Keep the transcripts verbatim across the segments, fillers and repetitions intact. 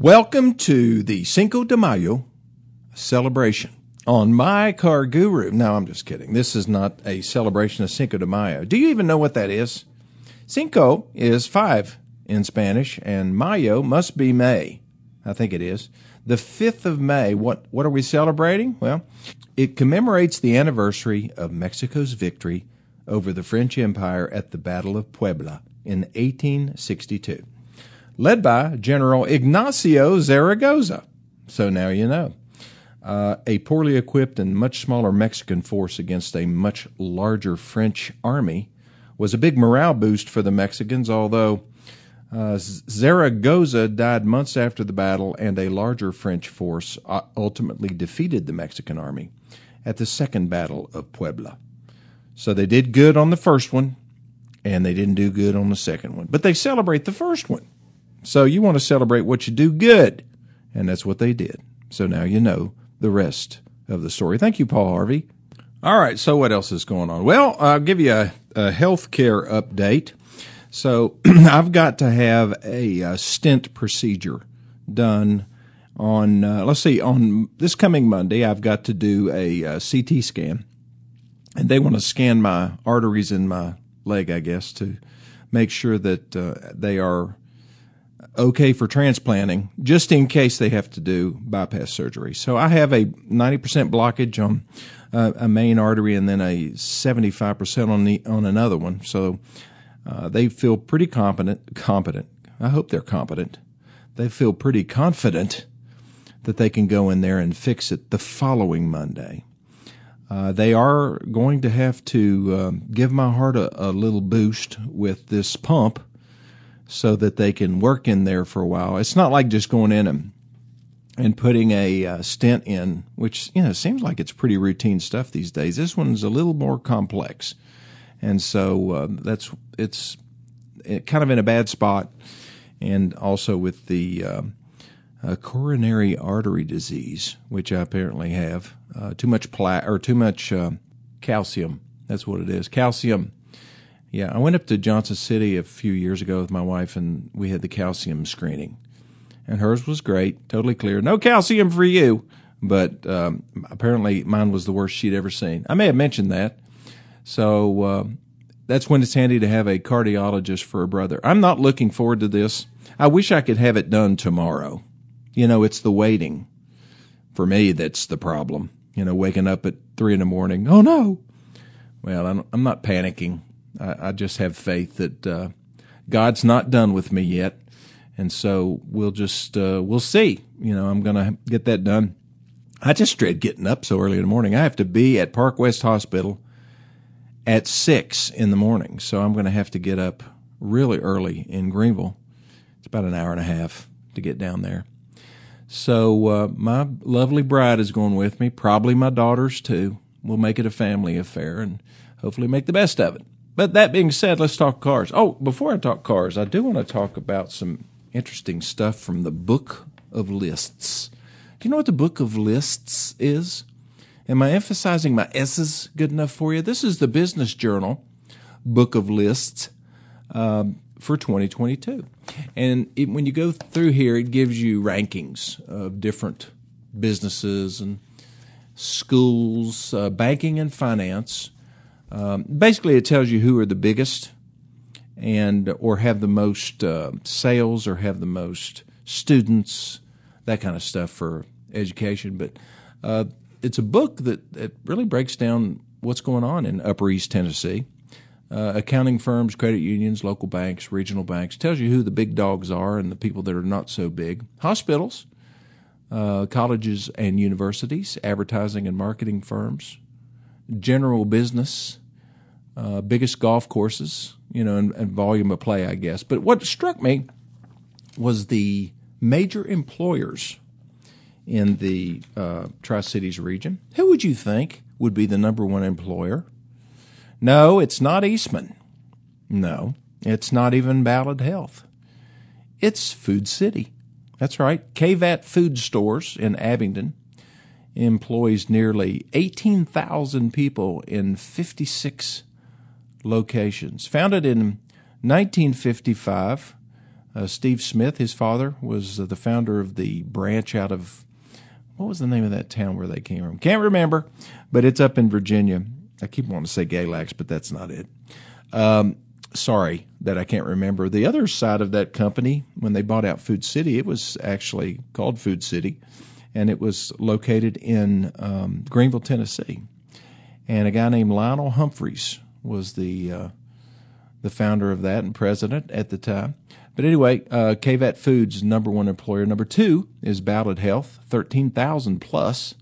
Welcome to the Cinco de Mayo celebration on My Car Guru. No, I'm just kidding. This is not a celebration of Cinco de Mayo. Do you even know what that is? Cinco is five in Spanish, and Mayo must be May. I think it is. The fifth of May, what, what are we celebrating? Well, it commemorates the anniversary of Mexico's victory over the French Empire at the Battle of Puebla in eighteen sixty-two. Led by General Ignacio Zaragoza. So now you know. Uh, a poorly equipped and much smaller Mexican force against a much larger French army was a big morale boost for the Mexicans, although uh, Zaragoza died months after the battle, and a larger French force ultimately defeated the Mexican army at the Second Battle of Puebla. So they did good on the first one, and they didn't do good on the second one. But they celebrate the first one. So you want to celebrate what you do good, and that's what they did. So now you know the rest of the story. Thank you, Paul Harvey. All right, so what else is going on? Well, I'll give you a, a health care update. So I've got to have a, a stent procedure done on, uh, let's see, on this coming Monday, I've got to do a, a C T scan, and they want to scan my arteries in my leg, I guess, to make sure that uh, they are okay for transplanting, just in case they have to do bypass surgery. So I have a ninety percent blockage on uh, a main artery and then a seventy-five percent on the on another one. So uh, they feel pretty competent. Competent. I hope they're competent. They feel pretty confident that they can go in there and fix it the following Monday. Uh, they are going to have to uh, give my heart a, a little boost with this pump, so that they can work in there for a while. It's not like just going in and and putting a uh, stent in, which, you know, seems like it's pretty routine stuff these days. This one's a little more complex, and so uh, that's it's it kind of in a bad spot, and also with the uh, uh, coronary artery disease, which I apparently have, uh, too much pla- or too much uh, calcium. That's what it is, calcium. Yeah, I went up to Johnson City a few years ago with my wife, and we had the calcium screening. And hers was great, totally clear. No calcium for you. But um, apparently mine was the worst she'd ever seen. I may have mentioned that. So uh, that's when it's handy to have a cardiologist for a brother. I'm not looking forward to this. I wish I could have it done tomorrow. You know, it's the waiting. For me, that's the problem. You know, waking up at three in the morning. Oh, no. Well, I'm, I'm not panicking. I just have faith that uh, God's not done with me yet, and so we'll just uh, we'll see. You know, I'm going to get that done. I just dread getting up so early in the morning. I have to be at Park West Hospital at six in the morning, so I'm going to have to get up really early in Greenville. It's about an hour and a half to get down there. So uh, my lovely bride is going with me, probably my daughters too. We'll make it a family affair and hopefully make the best of it. But that being said, let's talk cars. Oh, before I talk cars, I do want to talk about some interesting stuff from the Book of Lists. Do you know what the Book of Lists is? Am I emphasizing my S's good enough for you? This is the Business Journal Book of Lists um, for twenty twenty-two. And it, when you go through here, it gives you rankings of different businesses and schools, uh, banking and finance. Um, basically, it tells you who are the biggest and or have the most uh, sales or have the most students, that kind of stuff for education. But uh, it's a book that, that really breaks down what's going on in Upper East Tennessee. Uh, accounting firms, credit unions, local banks, regional banks. Tells you who the big dogs are and the people that are not so big. Hospitals, uh, colleges and universities, advertising and marketing firms, general business, uh, biggest golf courses, you know, and, and volume of play, I guess. But what struck me was the major employers in the uh, Tri-Cities region. Who would you think would be the number one employer? No, it's not Eastman. No, it's not even Ballad Health. It's Food City. That's right. K V A T Food Stores in Abingdon employs nearly eighteen thousand people in fifty-six locations. Founded in nineteen fifty-five, Uh, Steve Smith, his father, was uh, the founder of the branch out of, what was the name of that town where they came from? Can't remember, but it's up in Virginia. I keep wanting to say Galax, but that's not it. Um, sorry that I can't remember. The other side of that company, when they bought out Food City, it was actually called Food City, and it was located in um, Greenville, Tennessee. And a guy named Lionel Humphreys was the uh, the founder of that and president at the time. But anyway, uh, K V A T Foods, number one employer. Number two is Ballad Health, thirteen thousand plus.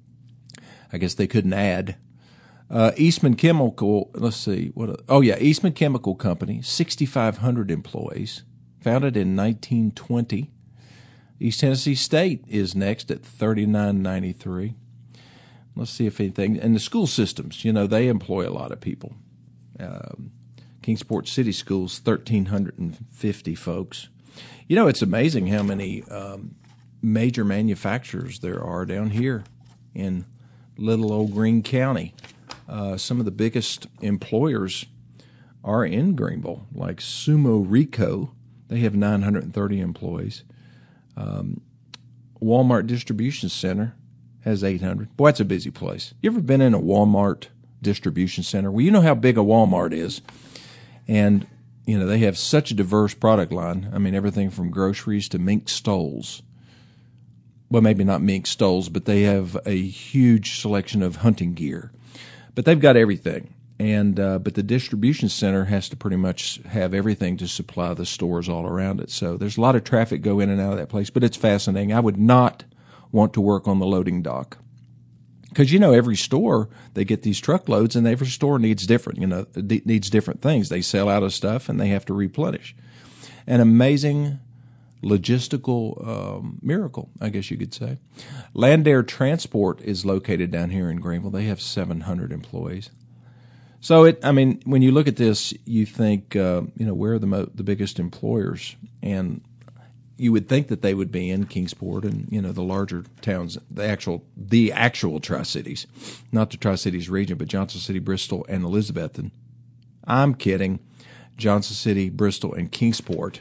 I guess they couldn't add. Uh, Eastman Chemical, let's see. what? Oh, yeah, Eastman Chemical Company, six thousand five hundred employees, founded in nineteen twenty. East Tennessee State is next at thirty-nine ninety-three. Let's see if anything. And the school systems, you know, they employ a lot of people. Um, Kingsport City Schools, one thousand three hundred fifty folks. You know, it's amazing how many um, major manufacturers there are down here in little old Greene County. Uh, some of the biggest employers are in Greenville, like Sumo Rico. They have nine hundred thirty employees. Um, Walmart Distribution Center has eight hundred. Boy, that's a busy place. You ever been in a Walmart distribution center? Well, you know how big a Walmart is. And, you know, they have such a diverse product line. I mean, everything from groceries to mink stoles. Well, maybe not mink stoles, but they have a huge selection of hunting gear. But they've got everything. And uh, but the distribution center has to pretty much have everything to supply the stores all around it. So there's a lot of traffic go in and out of that place, but it's fascinating. I would not want to work on the loading dock because, you know, every store, they get these truckloads and every store needs different, you know, needs different things. They sell out of stuff and they have to replenish. An amazing logistical um, miracle, I guess you could say. Landair Transport is located down here in Greenville. They have seven hundred employees. So, it, I mean, when you look at this, you think, uh, you know, where are the mo- the biggest employers? And you would think that they would be in Kingsport and, you know, the larger towns, the actual the actual Tri-Cities, not the Tri-Cities region, but Johnson City, Bristol, and Elizabethton. I'm kidding. Johnson City, Bristol, and Kingsport.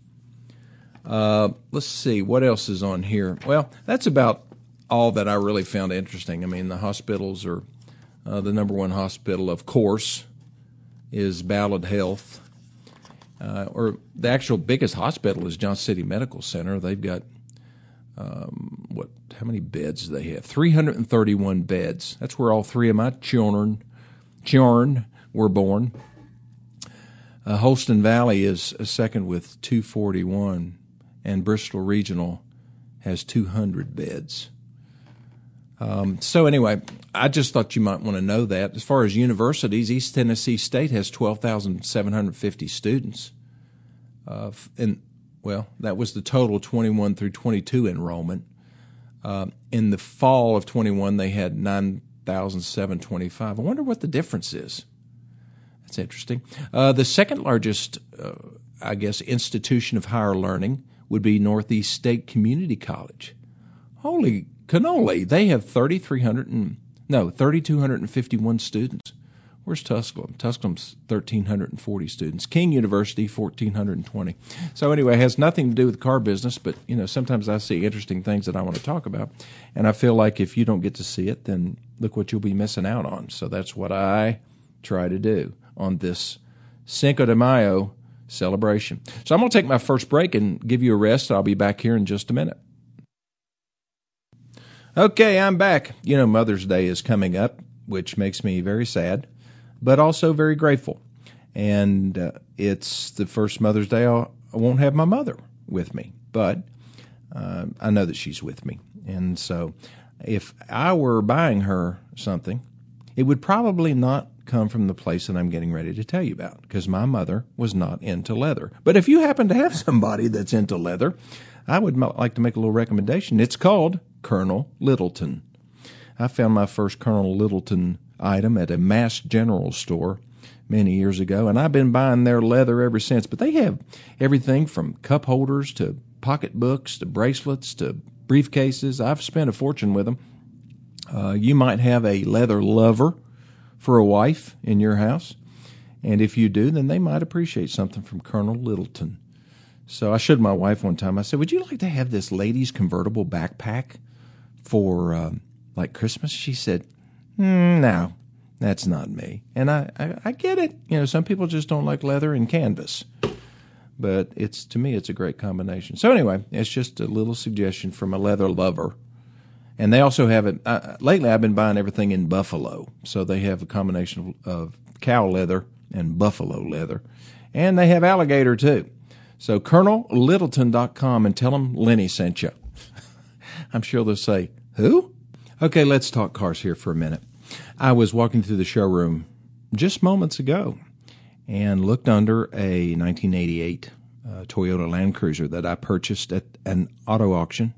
Uh, let's see, what else is on here? Well, that's about all that I really found interesting. I mean, the hospitals are... Uh, the number one hospital, of course, is Ballad Health. Uh, or the actual biggest hospital is Johnson City Medical Center. They've got, um, what, how many beds do they have? three hundred thirty-one beds. That's where all three of my children, children were born. Uh, Holston Valley is a second with two forty-one, and Bristol Regional has two hundred beds. Um, so anyway, I just thought you might want to know that. As far as universities, East Tennessee State has twelve thousand seven hundred fifty students. Uh, and, well, that was the total twenty-one through twenty-two enrollment. Uh, in the fall of twenty-one, they had nine thousand seven hundred twenty-five. I wonder what the difference is. That's interesting. Uh, the second largest, uh, I guess, institution of higher learning would be Northeast State Community College. Holy cannoli, they have thirty-three hundred and no thirty-two fifty-one students. Where's Tusculum? Tusculum's one thousand three hundred forty students. King University, one thousand four hundred twenty. So anyway, it has nothing to do with the car business, but you know, sometimes I see interesting things that I want to talk about, and I feel like if you don't get to see it, then look what you'll be missing out on. So that's what I try to do on this Cinco de Mayo celebration. So I'm going to take my first break and give you a rest. I'll be back here in just a minute. Okay, I'm back. You know, Mother's Day is coming up, which makes me very sad, but also very grateful. And uh, it's the first Mother's Day I'll, I won't have my mother with me, but uh, I know that she's with me. And so if I were buying her something, it would probably not come from the place that I'm getting ready to tell you about, because my mother was not into leather. But if you happen to have somebody that's into leather, I would like to make a little recommendation. It's called Colonel Littleton. I found my first Colonel Littleton item at a Mass General store many years ago, and I've been buying their leather ever since. But they have everything from cup holders to pocketbooks to bracelets to briefcases. I've spent a fortune with them. Uh, you might have a leather lover for a wife in your house, and if you do, then they might appreciate something from Colonel Littleton. So I showed my wife one time. I said, would you like to have this ladies' convertible backpack for um, like Christmas? She said, mm, no, that's not me. And I, I, I get it. You know, some people just don't like leather and canvas. But it's to me, it's a great combination. So anyway, it's just a little suggestion from a leather lover. And they also have it, uh, lately I've been buying everything in buffalo. So they have a combination of, of cow leather and buffalo leather. And they have alligator too. So colonel littleton dot com and tell them Lenny sent you. I'm sure they'll say, who? Okay, let's talk cars here for a minute. I was walking through the showroom just moments ago and looked under a nineteen eighty-eight uh, Toyota Land Cruiser that I purchased at an auto auction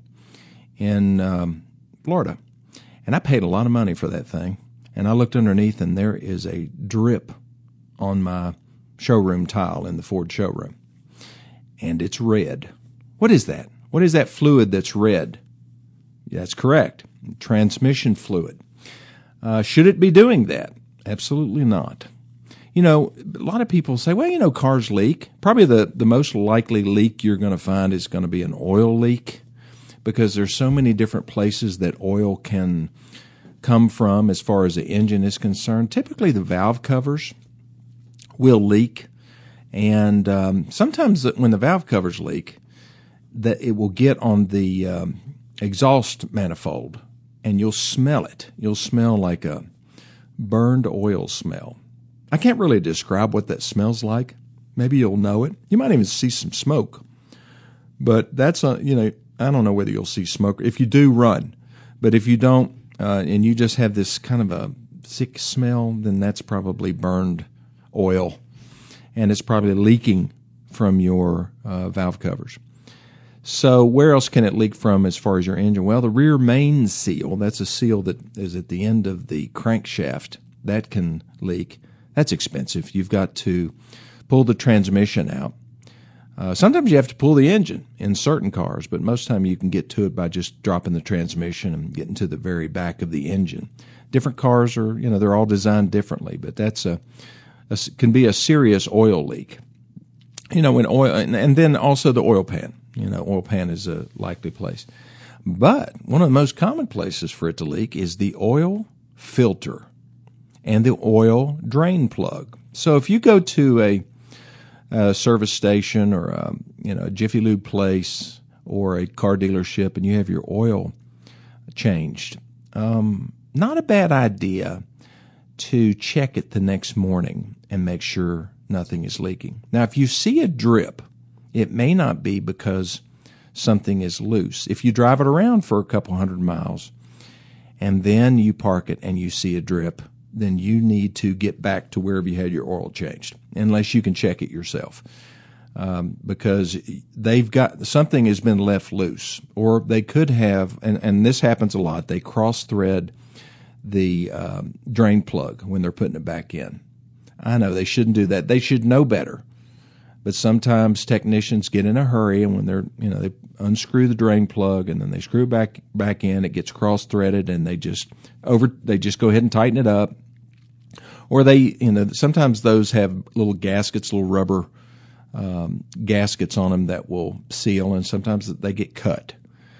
in um, Florida. And I paid a lot of money for that thing. And I looked underneath, and there is a drip on my showroom tile in the Ford showroom. And it's red. What is that? What is that fluid that's red? That's correct. Transmission fluid. Uh, should it be doing that? Absolutely not. You know, a lot of people say, well, you know, cars leak. Probably the, the most likely leak you're going to find is going to be an oil leak, because there's so many different places that oil can come from as far as the engine is concerned. Typically, the valve covers will leak. And um, sometimes when the valve covers leak, that it will get on the um, exhaust manifold, and you'll smell it. You'll smell like a burned oil smell. I can't really describe what that smells like. Maybe you'll know it. You might even see some smoke. But that's, a, you know, I don't know whether you'll see smoke. If you do, run. But if you don't, uh, and you just have this kind of a sick smell, then that's probably burned oil. And it's probably leaking from your uh, valve covers. So where else can it leak from as far as your engine? Well, the rear main seal, that's a seal that is at the end of the crankshaft, that can leak. That's expensive. You've got to pull the transmission out. Uh, sometimes you have to pull the engine in certain cars, but most of the time you can get to it by just dropping the transmission and getting to the very back of the engine. Different cars are, you know, they're all designed differently, but that's a A, can be a serious oil leak. You know, when oil, and, and then also the oil pan. You know, oil pan is a likely place. But one of the most common places for it to leak is the oil filter and the oil drain plug. So if you go to a, a service station or a, you know, a Jiffy Lube place or a car dealership and you have your oil changed, um, not a bad idea to check it the next morning and make sure nothing is leaking. Now, if you see a drip, it may not be because something is loose. If you drive it around for a couple hundred miles and then you park it and you see a drip, then you need to get back to wherever you had your oil changed, unless you can check it yourself. Um, because they've got, something has been left loose, or they could have, and, and this happens a lot, they cross-thread the um, drain plug when they're putting it back in. I know they shouldn't do that. They should know better. But sometimes technicians get in a hurry, and when they're, you know, they unscrew the drain plug and then they screw back back in, it gets cross-threaded, and they just over they just go ahead and tighten it up. Or they, you know, sometimes those have little gaskets, little rubber um, gaskets on them that will seal, and sometimes they get cut.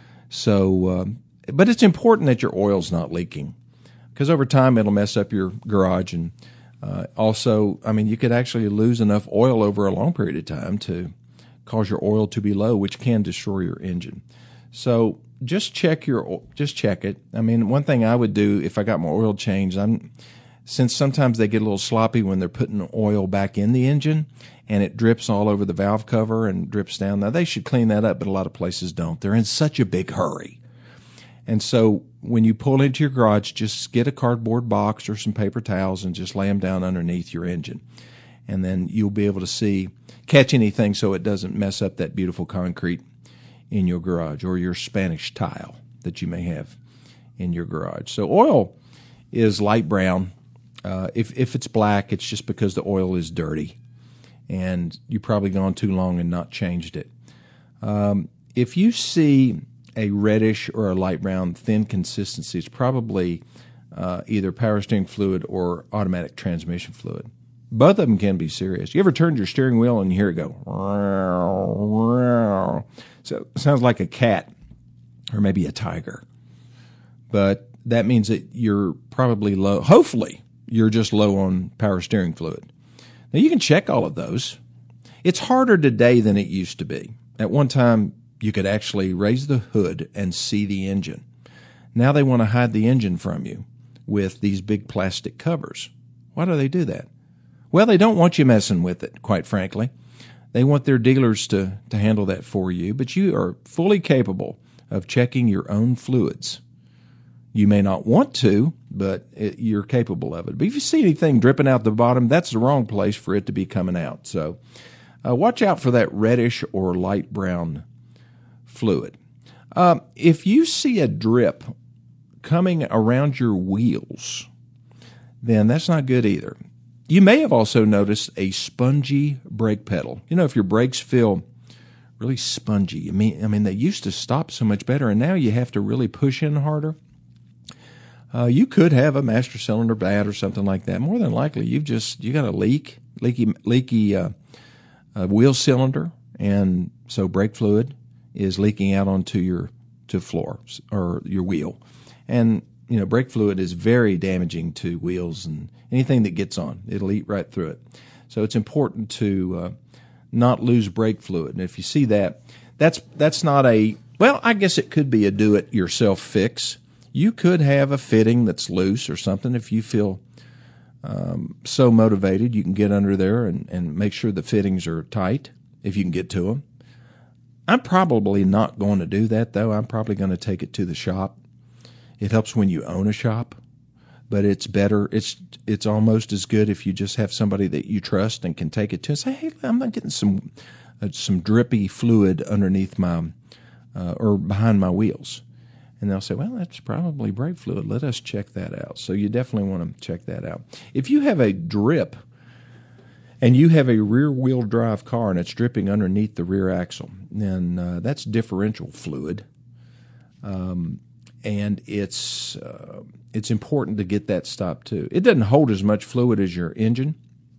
So, um, but it's important that your oil's not leaking, because over time it'll mess up your garage. And uh, also, I mean, you could actually lose enough oil over a long period of time to cause your oil to be low, which can destroy your engine. So just check your, just check it. I mean, one thing I would do if I got my oil changed, I'm, since sometimes they get a little sloppy when they're putting oil back in the engine and it drips all over the valve cover and drips down. Now, they should clean that up, but a lot of places don't. They're in such a big hurry. And so when you pull into your garage, just get a cardboard box or some paper towels and just lay them down underneath your engine. And then you'll be able to see, catch anything so it doesn't mess up that beautiful concrete in your garage or your Spanish tile that you may have in your garage. So oil is light brown. Uh, if if it's black, it's just because the oil is dirty, and you've probably gone too long and not changed it. Um, if you see a reddish or a light brown thin consistency, it's probably uh, either power steering fluid or automatic transmission fluid. Both of them can be serious. You ever turned your steering wheel and you hear it go, wrong. So it sounds like a cat or maybe a tiger. But that means that you're probably low. Hopefully, you're just low on power steering fluid. Now, you can check all of those. It's harder today than it used to be. At one time, you could actually raise the hood and see the engine. Now they want to hide the engine from you with these big plastic covers. Why do they do that? Well, they don't want you messing with it, quite frankly. They want their dealers to, to handle that for you, but you are fully capable of checking your own fluids. You may not want to, but it, you're capable of it. But if you see anything dripping out the bottom, that's the wrong place for it to be coming out. So uh, watch out for that reddish or light brown fluid. Uh, if you see a drip coming around your wheels, then that's not good either. You may have also noticed a spongy brake pedal. You know, if your brakes feel really spongy, I mean, I mean, they used to stop so much better, and now you have to really push in harder. Uh, you could have a master cylinder bad or something like that. More than likely, you've just you got a leak, leaky, leaky uh, uh, wheel cylinder, and so brake fluid is leaking out onto your to floor or your wheel, and you know brake fluid is very damaging to wheels and anything that gets on. It'll eat right through it. So it's important to uh, not lose brake fluid. And if you see that, that's that's not a well. I guess it could be a do-it-yourself fix. You could have a fitting that's loose or something. If you feel um, so motivated, you can get under there and, and make sure the fittings are tight if you can get to them. I'm probably not going to do that, though. I'm probably going to take it to the shop. It helps when you own a shop, but it's better. It's it's almost as good if you just have somebody that you trust and can take it to and say, hey, I'm not getting some uh, some drippy fluid underneath my uh, or behind my wheels. And they'll say, well, that's probably brake fluid. Let us check that out. So you definitely want to check that out. If you have a drip and you have a rear-wheel drive car and it's dripping underneath the rear axle, then uh, that's differential fluid. Um, and it's uh, it's important to get that stopped too. It doesn't hold as much fluid as your engine,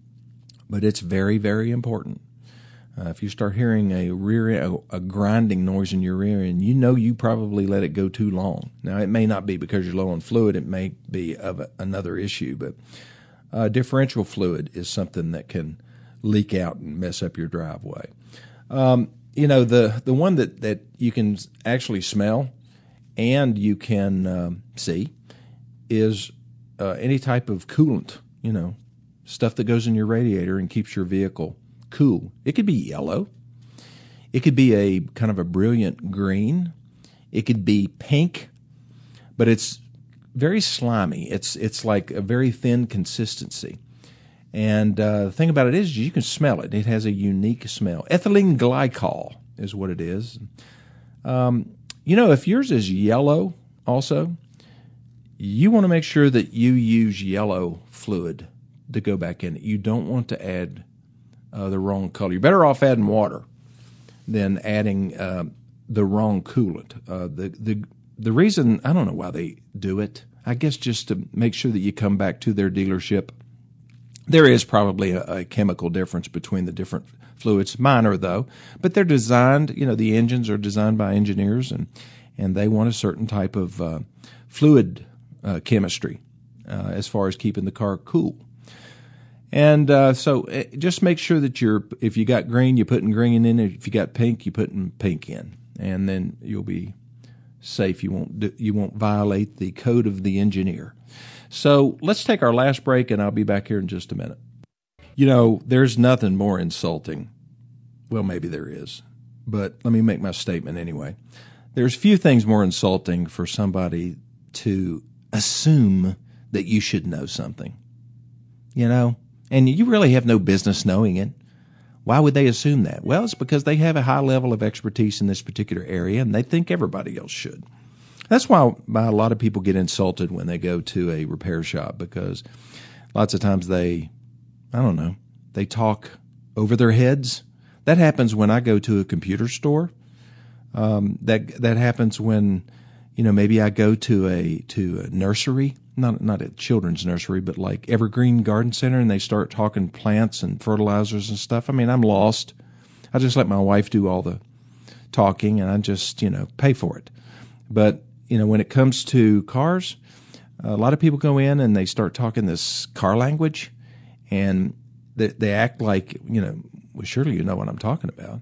but it's very, very important. Uh, if you start hearing a rear a, a grinding noise in your rear end, you know you probably let it go too long. Now, it may not be because you're low on fluid. It may be of a, another issue, but uh, differential fluid is something that can leak out and mess up your driveway. Um, you know, the, the one that, that you can actually smell and you can um, see is uh, any type of coolant, you know, stuff that goes in your radiator and keeps your vehicle cool. It could be yellow. It could be a kind of a brilliant green. It could be pink, but it's very slimy. It's it's like a very thin consistency. And uh, the thing about it is you can smell it. It has a unique smell. Ethylene glycol is what it is. Um, you know, if yours is yellow also, you want to make sure that you use yellow fluid to go back in it. You don't want to add Uh, the wrong color. You're better off adding water than adding uh, the wrong coolant. Uh, the the the reason, I don't know why they do it. I guess just to make sure that you come back to their dealership. There is probably a, a chemical difference between the different fluids, minor though, but they're designed. You know, the engines are designed by engineers, and and they want a certain type of uh, fluid uh, chemistry uh, as far as keeping the car cool. And uh, so uh, just make sure that you're, if you got green, you're putting green in. If you got pink, you're putting pink in. And then you'll be safe. You won't do, you won't violate the code of the engineer. So let's take our last break, and I'll be back here in just a minute. You know, there's nothing more insulting. Well, maybe there is. But let me make my statement anyway. There's few things more insulting for somebody to assume that you should know something. You know? And you really have no business knowing it. Why would they assume that? Well, it's because they have a high level of expertise in this particular area, and they think everybody else should. That's why, why a lot of people get insulted when they go to a repair shop, because lots of times they, I don't know, they talk over their heads. That happens when I go to a computer store. Um, that that happens when, you know, maybe I go to a to a nursery. Not not a children's nursery, but like Evergreen Garden Center, and they start talking plants and fertilizers and stuff. I mean, I'm lost. I just let my wife do all the talking, and I just, you know, pay for it. But, you know, when it comes to cars, a lot of people go in and they start talking this car language, and they, they act like, you know, well, surely you know what I'm talking about.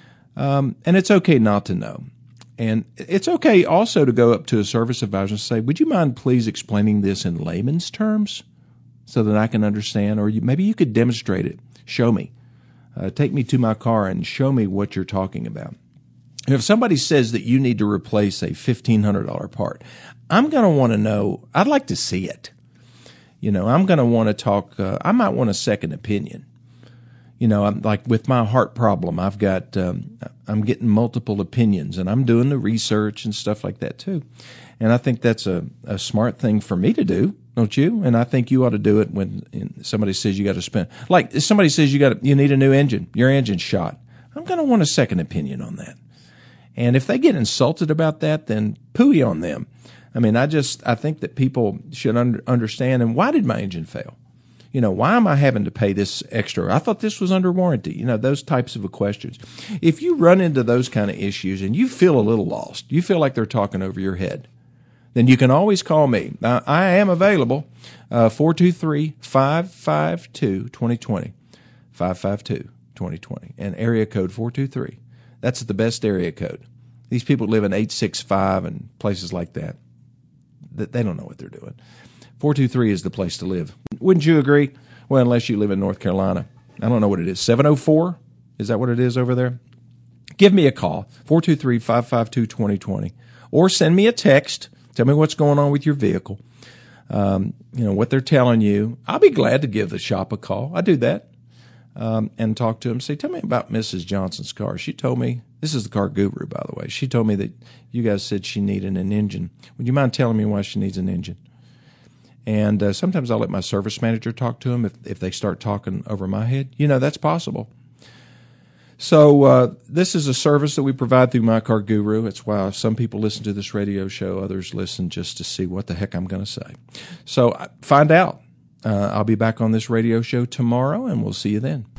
Um, and it's okay not to know. And it's okay also to go up to a service advisor and say, would you mind please explaining this in layman's terms so that I can understand? Or you, maybe you could demonstrate it. Show me. Uh, take me to my car and show me what you're talking about. If somebody says that you need to replace a fifteen hundred dollars part, I'm going to want to know, I'd like to see it. You know, I'm going to want to talk, uh, I might want a second opinion. You know, I'm like with my heart problem, I've got, um, I'm getting multiple opinions, and I'm doing the research and stuff like that too. And I think that's a, a smart thing for me to do, don't you? And I think you ought to do it when somebody says you got to spend, like if somebody says you got, you need a new engine, your engine's shot. I'm going to want a second opinion on that. And if they get insulted about that, then pooey on them. I mean, I just, I think that people should under, understand, and why did my engine fail? You know, why am I having to pay this extra? I thought this was under warranty. You know, those types of questions. If you run into those kind of issues and you feel a little lost, you feel like they're talking over your head, then you can always call me. Now, I am available, uh, four two three, five five two, two zero two zero, five five two, two zero two zero, and area code four two three. That's the best area code. These people live in eight six five and places like that. They don't know what they're doing. four two three is the place to live. Wouldn't you agree? Well, unless you live in North Carolina. I don't know what it is. seven oh four? Is that what it is over there? Give me a call, four two three, five five two, two zero two zero. Or send me a text. Tell me what's going on with your vehicle. Um, you know, what they're telling you. I'll be glad to give the shop a call. I do that. Um, and talk to them. Say, tell me about Missus Johnson's car. She told me, this is the Car Guru, by the way. She told me that you guys said she needed an engine. Would you mind telling me why she needs an engine? And uh, sometimes I'll let my service manager talk to them if, if they start talking over my head. You know, that's possible. So uh, this is a service that we provide through My Car Guru. It's why some people listen to this radio show. Others listen just to see what the heck I'm going to say. So find out. Uh, I'll be back on this radio show tomorrow, and we'll see you then.